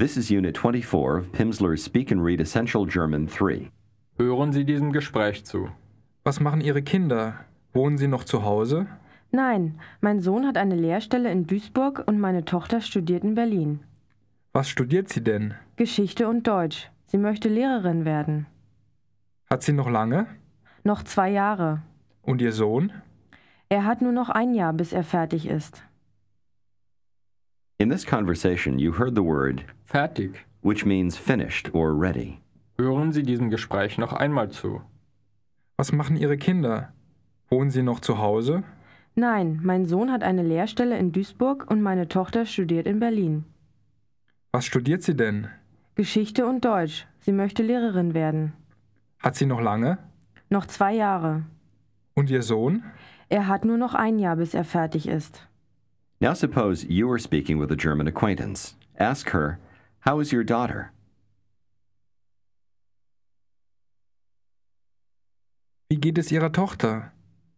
This is Unit 24 of Pimsleur's Speak and Read Essential German 3. Hören Sie diesem Gespräch zu. Was machen Ihre Kinder? Wohnen sie noch zu Hause? Nein, mein Sohn hat eine Lehrstelle in Duisburg und meine Tochter studiert in Berlin. Was studiert sie denn? Geschichte und Deutsch. Sie möchte Lehrerin werden. Hat sie noch lange? Noch 2 Jahre. Und Ihr Sohn? Er hat nur noch 1 Jahr, bis er fertig ist. In this conversation, you heard the word Fertig. which means finished or ready. Hören Sie diesem Gespräch noch einmal zu. Was machen Ihre Kinder? Wohnen sie noch zu Hause? Nein, mein Sohn hat eine Lehrstelle in Duisburg und meine Tochter studiert in Berlin. Was studiert sie denn? Geschichte und Deutsch. Sie möchte Lehrerin werden. Hat sie noch lange? Noch 2 Jahre. Und Ihr Sohn? Er hat nur noch 1 Jahr, bis er fertig ist. Now suppose you are speaking with a German acquaintance. Ask her, how is your daughter? Wie geht es Ihrer Tochter?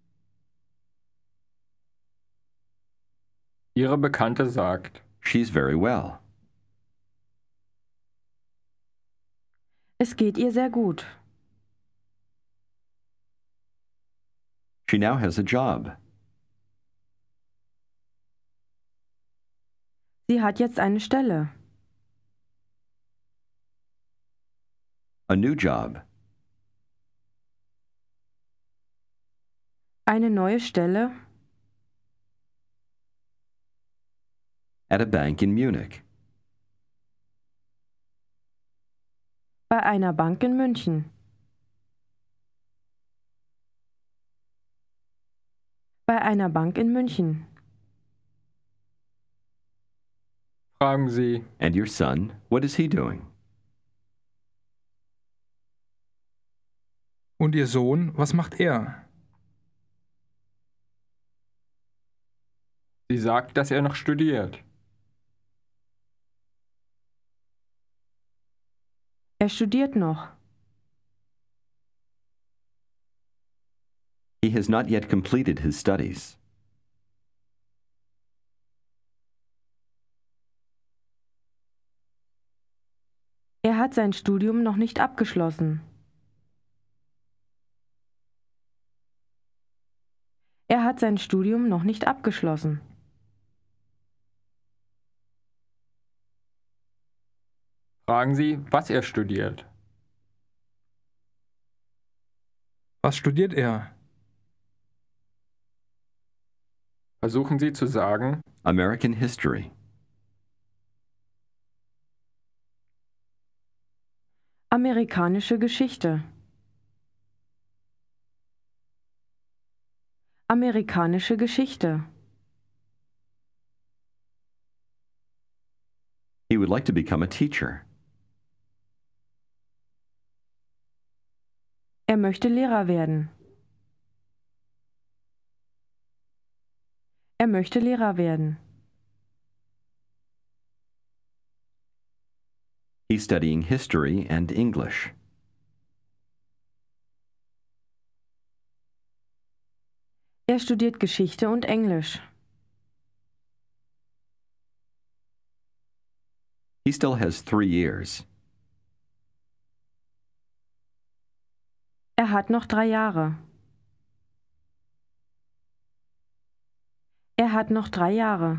Ihre Bekannte sagt, She's very well. Es geht ihr sehr gut. She now has a job. Sie hat jetzt eine Stelle. A new job. Eine neue Stelle At a bank in Munich. bei einer Bank in München. Bei einer Bank in München. fragen Sie, And your son, what is he doing? Und Ihr Sohn, was macht er? sie sagt, dass er noch studiert. Er studiert noch. He has not yet completed his studies. Er hat sein Studium noch nicht abgeschlossen. Er hat sein Studium noch nicht abgeschlossen. Fragen Sie, was er studiert. Was studiert er? Versuchen Sie zu sagen, American history. Amerikanische Geschichte. Amerikanische Geschichte. He would like to become a teacher. Er möchte Lehrer werden. Er möchte Lehrer werden. He's studying history and English. Er studiert Geschichte und Englisch. He still has 3 years. Er hat noch 3 Jahre. Er hat noch 3 Jahre.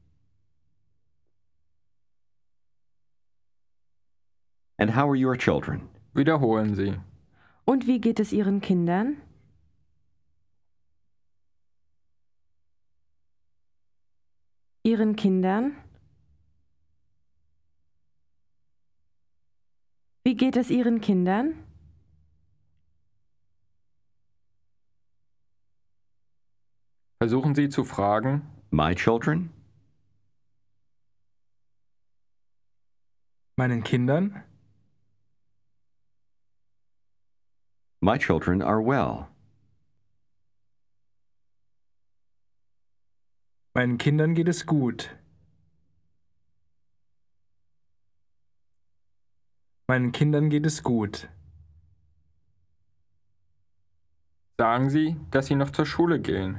And how are your children? wiederholen Sie. Und wie geht es Ihren Kindern? Ihren Kindern? Wie geht es Ihren Kindern? Versuchen Sie zu fragen, My children? Meinen Kindern? My children are well. Meinen Kindern geht es gut. Meinen Kindern geht es gut. sagen Sie, dass Sie noch zur Schule gehen.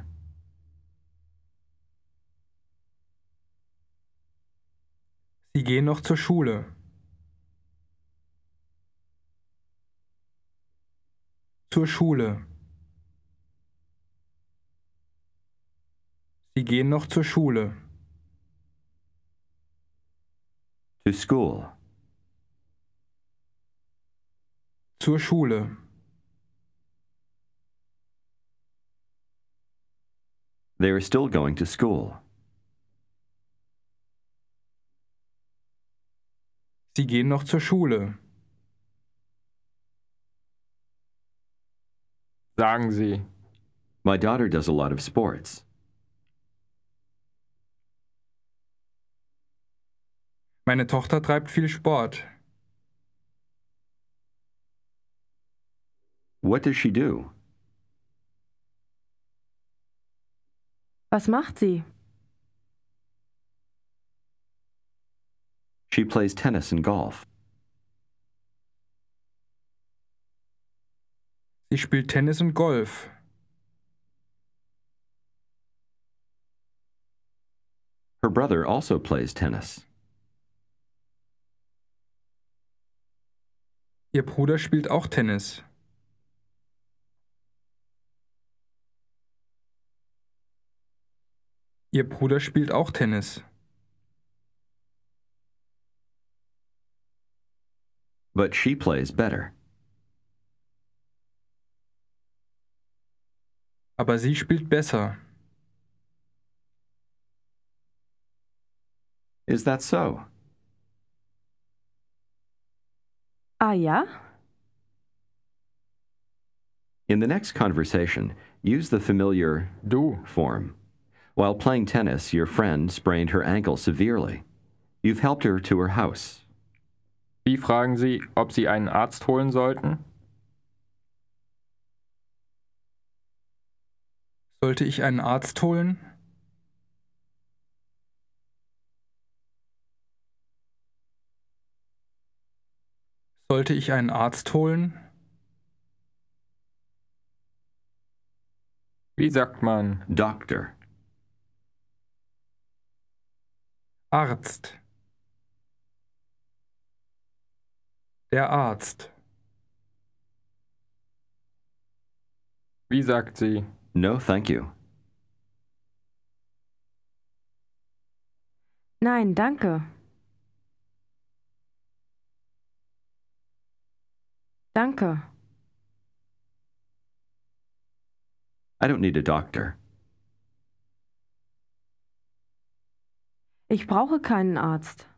Sie gehen noch zur Schule. Zur Schule. Sie gehen noch zur Schule. To school. Zur Schule. They are still going to school. Sie gehen noch zur Schule. Sagen Sie. My daughter does a lot of sports. Meine Tochter treibt viel Sport. What does she do? Was macht sie? She plays tennis and golf. Sie spielt Tennis und Golf. Her brother also plays tennis. Ihr Bruder spielt auch Tennis. Ihr Bruder spielt auch Tennis. But she plays better. Aber sie spielt besser. Is that so? Ah ja? In the next conversation, use the familiar Du. form. While playing tennis, your friend sprained her ankle severely. You've helped her to her house. Wie fragen Sie, ob Sie einen Arzt holen sollten? Sollte ich einen Arzt holen? Sollte ich einen Arzt holen? Wie sagt man? Doctor. Arzt. Der Arzt. Wie sagt sie? No, thank you. Nein, danke. Danke. I don't need a doctor. Ich brauche keinen Arzt.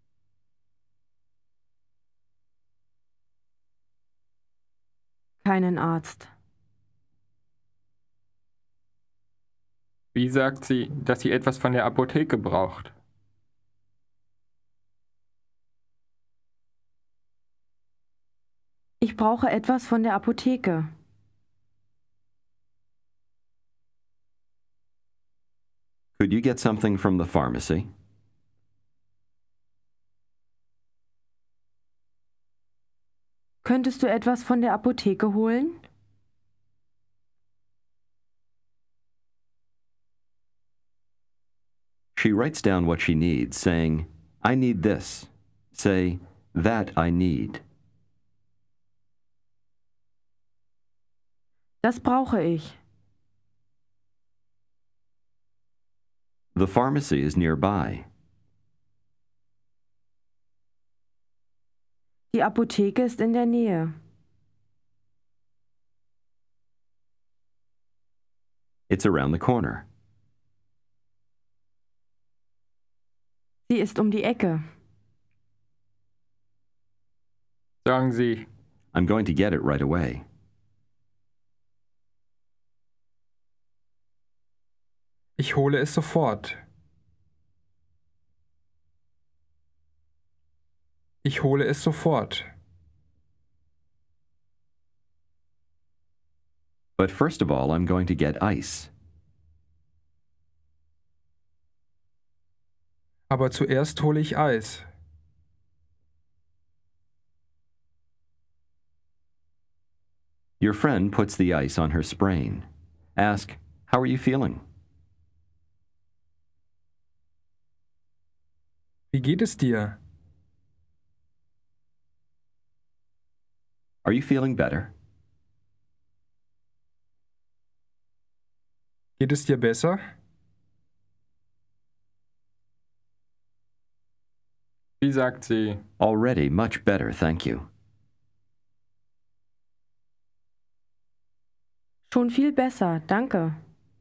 Keinen Arzt. Wie sagt sie, dass sie etwas von der Apotheke braucht? Ich brauche etwas von der Apotheke. Could you get something from the pharmacy? Könntest du etwas von der Apotheke holen? She writes down what she needs, saying, I need this. Say, that I need. Das brauche ich. The pharmacy is nearby. Die Apotheke ist in der Nähe. It's around the corner. Sie ist um die Ecke. Sagen Sie, I'm going to get it right away. Ich hole es sofort. Ich hole es sofort. But first of all, I'm going to get ice. Aber zuerst hole ich Eis. Your friend puts the ice on her sprain. Ask, how are you feeling? Wie geht es dir? Are you feeling better? Geht es dir besser? Wie sagt sie? Already much better, thank you. Schon viel besser, danke.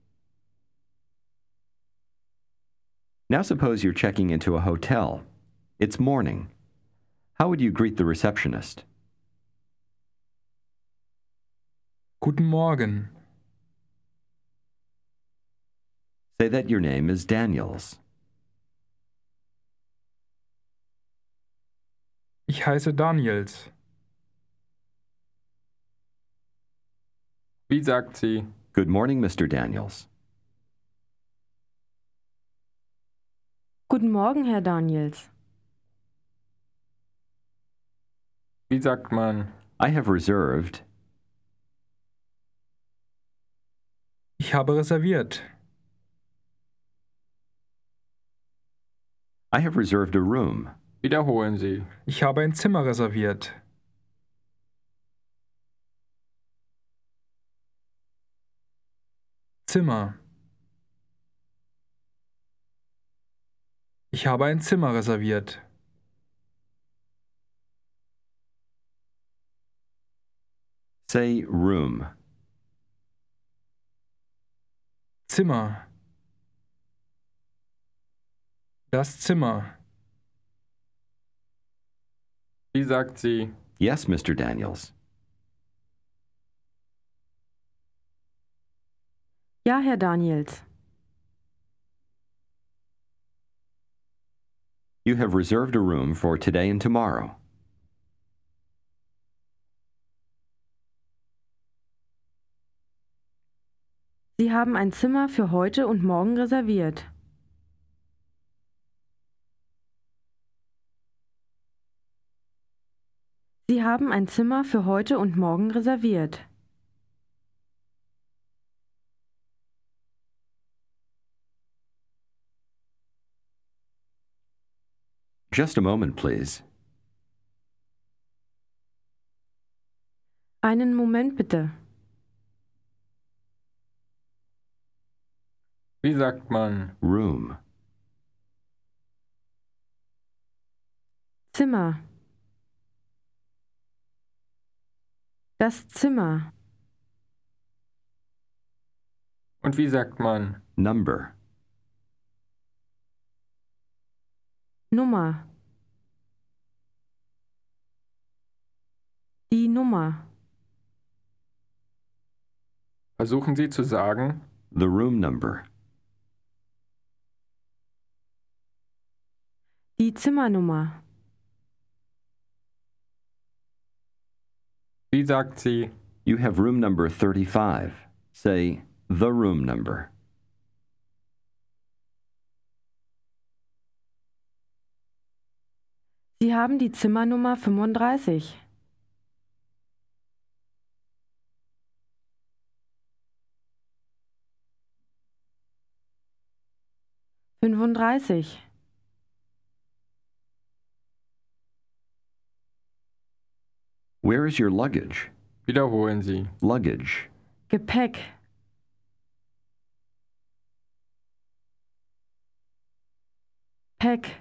Now suppose you're checking into a hotel. It's morning. How would you greet the receptionist? Guten Morgen. Say that your name is Daniels. Ich heiße Daniels. Wie sagt sie? Good morning, Mr. Daniels. Guten Morgen, Herr Daniels. Wie sagt man? I have reserved. Ich habe reserviert. I have reserved a room. Wiederholen Sie. Ich habe ein Zimmer reserviert. Zimmer. Ich habe ein Zimmer reserviert. Say room. Zimmer. Das Zimmer. Wie sagt sie? Yes, Mr. Daniels. Ja, Herr Daniels. You have reserved a room for today and tomorrow. Sie haben ein Zimmer für heute und morgen reserviert. Sie haben ein Zimmer für heute und morgen reserviert. Just a moment, please. Einen Moment bitte. Wie sagt man? Room. Zimmer. Das Zimmer. Und wie sagt man? Number. Nummer. Die Nummer. Versuchen Sie zu sagen? The room number. Die Zimmernummer. Wie sagt sie? You have room number 35. Say the room number. Sie haben die Zimmernummer 35. 35. Where is your luggage? Wiederholen Sie. Luggage. Gepäck. Päck.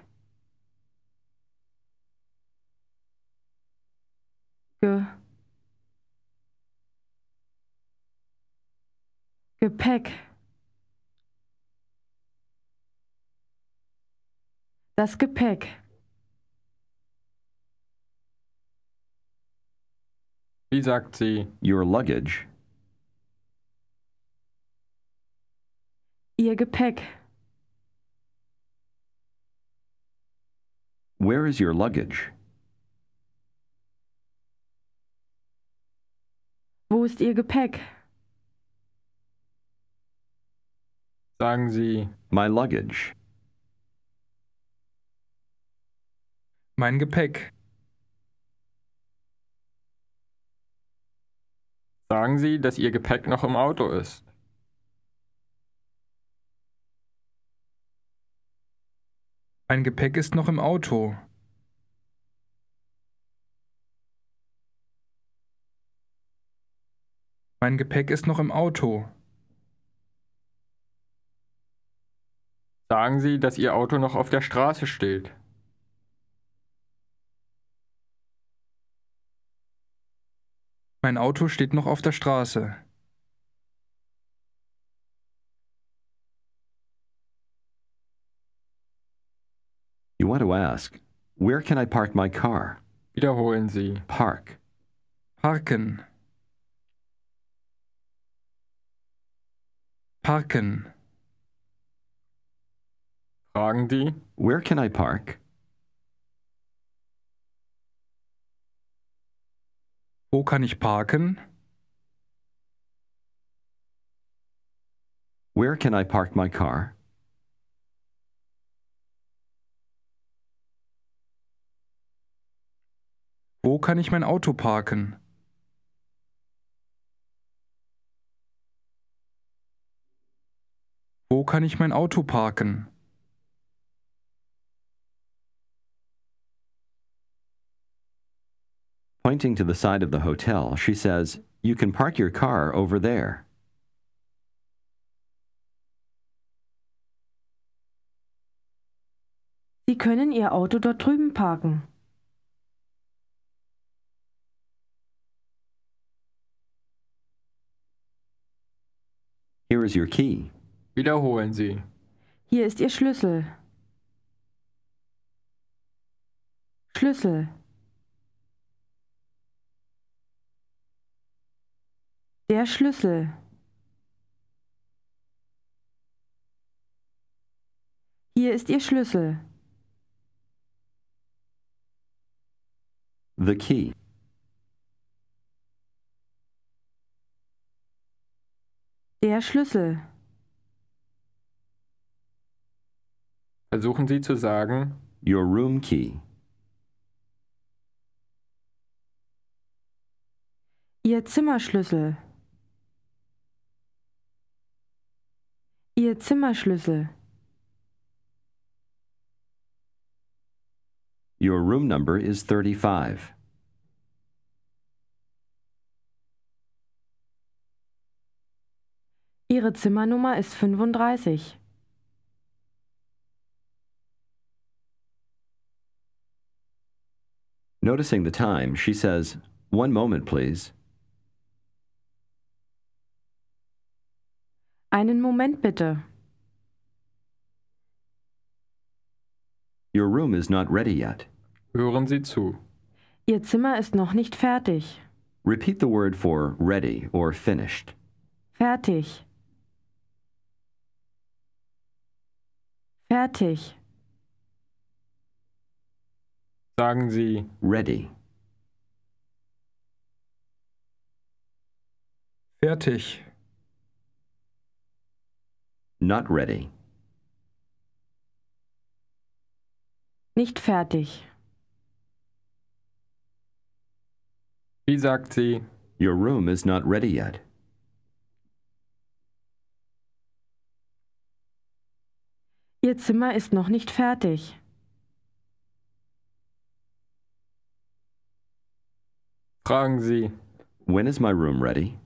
Gepäck. Das Gepäck. Wie sagt sie? Your luggage. Ihr Gepäck. Where is your luggage? Wo ist Ihr Gepäck? Sagen Sie. My luggage. Mein Gepäck. Sagen Sie, dass Ihr Gepäck noch im Auto ist. Mein Gepäck ist noch im Auto. Mein Gepäck ist noch im Auto. Sagen Sie, dass Ihr Auto noch auf der Straße steht. Mein Auto steht noch auf der Straße. You want to ask, where can I park my car? Wiederholen Sie. Park. Parken. Parken. Fragen Sie. Where can I park? Wo kann ich parken? Where can I park my car? Wo kann ich mein Auto parken? Wo kann ich mein Auto parken? Pointing to the side of the hotel, she says, "You can park your car over there." Sie können Ihr Auto dort drüben parken. Here is your key. Wiederholen Sie. Hier ist Ihr Schlüssel. Schlüssel. Der Schlüssel. Hier ist Ihr Schlüssel. The key. Der Schlüssel. Versuchen Sie zu sagen, Your room key. Ihr Zimmerschlüssel. Ihr Zimmerschlüssel. Your room number is 35. Ihre Zimmernummer ist 35. Noticing the time, she says, "One moment, please." Einen Moment bitte. Your room is not ready yet. hören Sie zu. Ihr Zimmer ist noch nicht fertig. Repeat the word for ready or finished. Fertig. Fertig. Sagen Sie, Ready. Fertig. Not ready. Nicht fertig. wie sagt sie, Your room is not ready yet. Ihr Zimmer ist noch nicht fertig. fragen Sie, When is my room ready?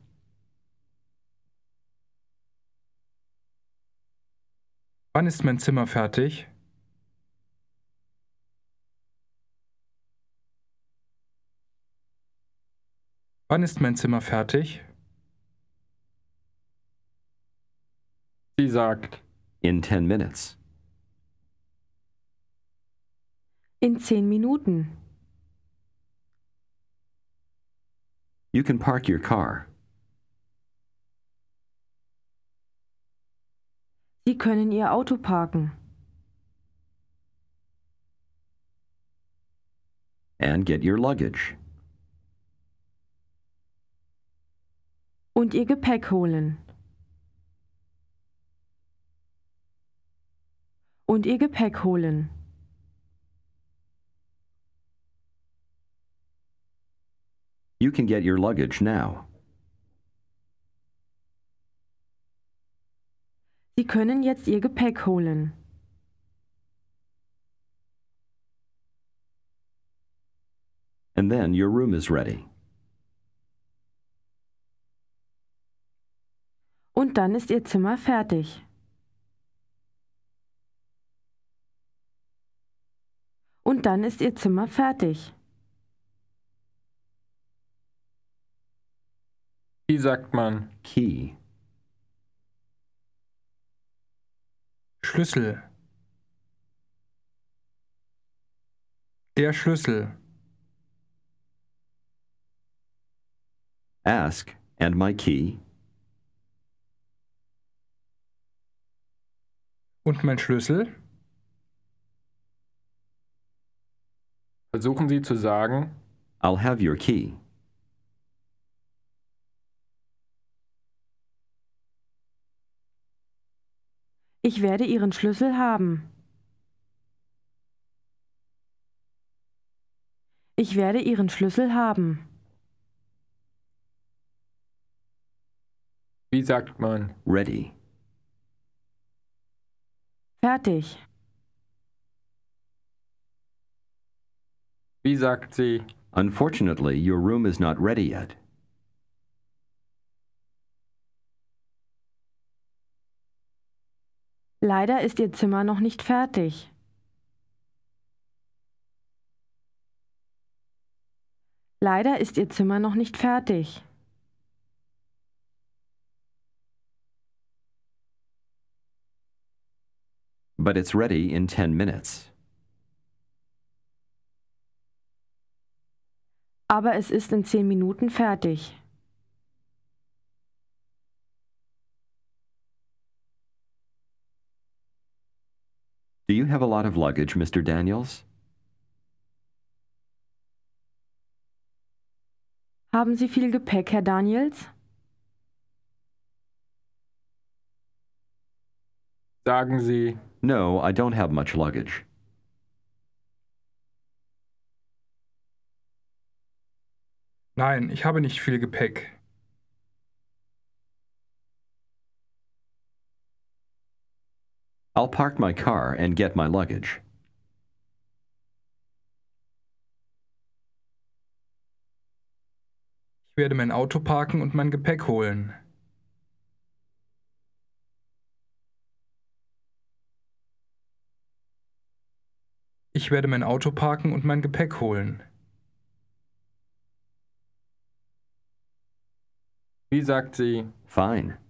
Wann ist mein Zimmer fertig? Wann ist mein Zimmer fertig? sie sagt, In 10 minutes. In 10 Minuten. You can park your car. Sie können Ihr Auto parken. And get your luggage. Und Ihr Gepäck holen. Und Ihr Gepäck holen. You can get your luggage now. Sie können jetzt Ihr Gepäck holen. and then your room is ready. Und dann ist Ihr Zimmer fertig. Und dann ist Ihr Zimmer fertig. Wie sagt man? Key. Schlüssel. Der Schlüssel. Ask, and my key? Und mein Schlüssel? Versuchen Sie zu sagen, I'll have your key. Ich werde Ihren Schlüssel haben. Ich werde Ihren Schlüssel haben. wie sagt man? Ready. Fertig. Wie sagt sie? Unfortunately, your room is not ready yet. Leider ist Ihr Zimmer noch nicht fertig. Leider ist Ihr Zimmer noch nicht fertig. But it's ready in 10 minutes. Aber es ist in 10 Minuten fertig. Do you have a lot of luggage, Mr. Daniels? Haben Sie viel Gepäck, Herr Daniels? Sagen Sie, No, I don't have much luggage. Nein, ich habe nicht viel Gepäck. I'll park my car and get my luggage. Ich werde mein Auto parken und mein Gepäck holen. Ich werde mein Auto parken und mein Gepäck holen. wie sagt sie? Fine.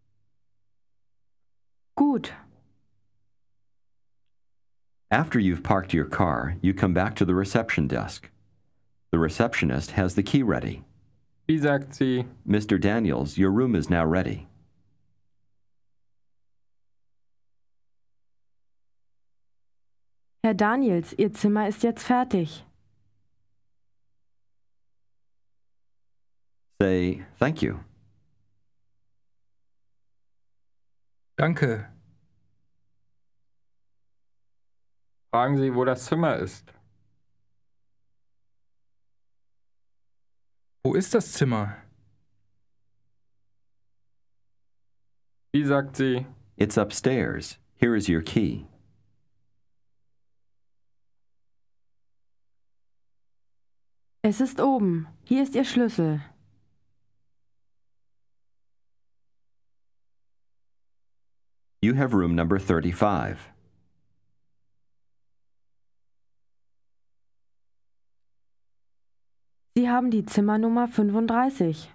Gut. After you've parked your car, you come back to the reception desk. The receptionist has the key ready. Wie sagt sie? Mr. Daniels, your room is now ready. Herr Daniels, Ihr Zimmer ist jetzt fertig. Say, thank you. Danke. Fragen Sie, wo das Zimmer ist. Wo ist das Zimmer? Wie sagt sie? It's upstairs. Here is your key. Es ist oben. Hier ist Ihr Schlüssel. You have room number 35. Sie haben die Zimmernummer 35.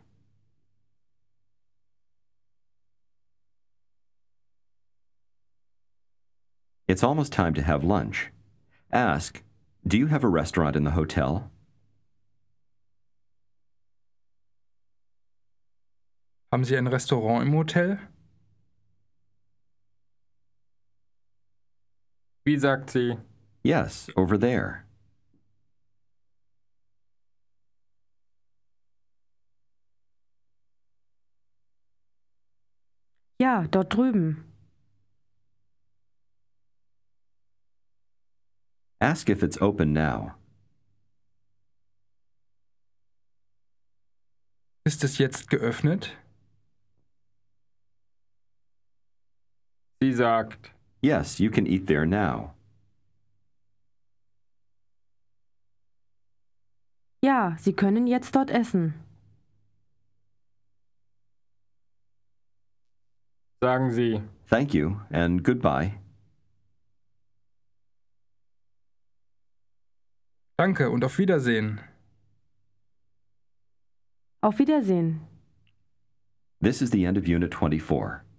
It's almost time to have lunch. Ask, do you have a restaurant in the hotel? Haben Sie ein Restaurant im Hotel? Wie sagt sie? Yes, over there. Ja, dort drüben. Ask if it's open now. Ist es jetzt geöffnet? Sie sagt, Yes, you can eat there now. Ja, Sie können jetzt dort essen. Sagen Sie, Thank you and goodbye. Danke und auf Wiedersehen. Auf Wiedersehen. This is the end of Unit 24.